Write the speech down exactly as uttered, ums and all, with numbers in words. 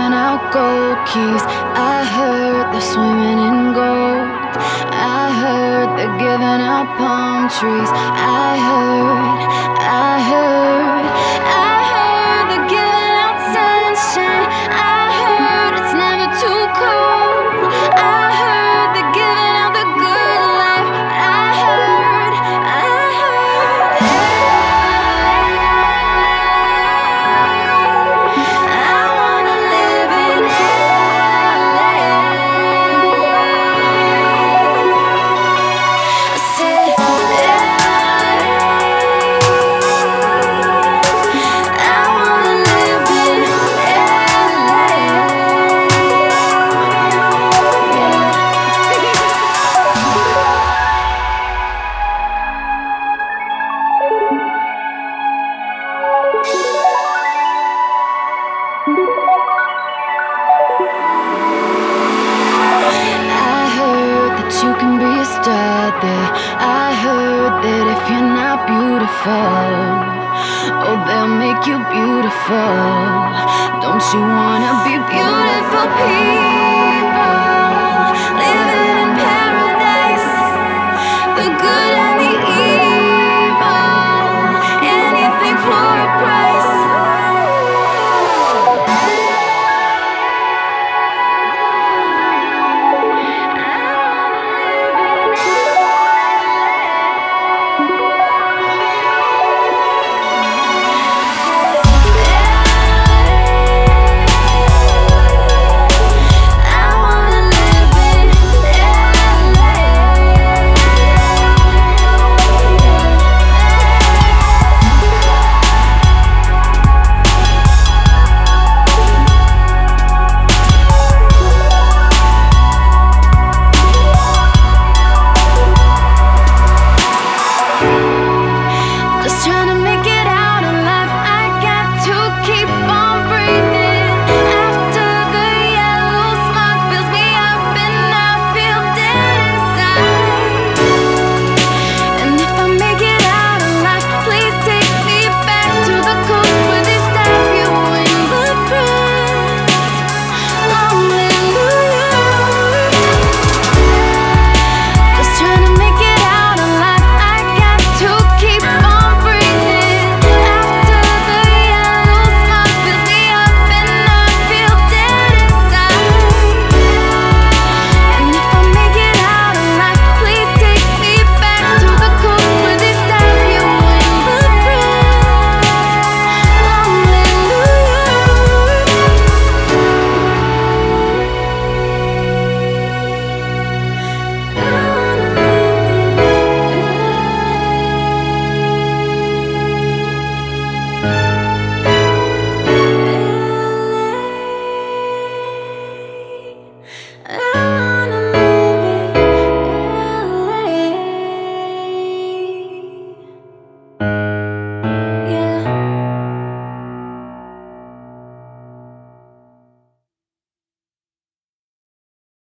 giving out gold keys. I heard they're swimming in gold. I heard they're giving out palm trees. I heard, I heard, I heard they're giving out sunshine. I heard it's never too cold. I heard they're giving out the good life. I heard, I heard, I wanna live in L A. I said I wanna live in L A. I heard that you can be a star there. I heard that if you're not beautiful, oh, they'll make you beautiful. Don't you wanna be beautiful people?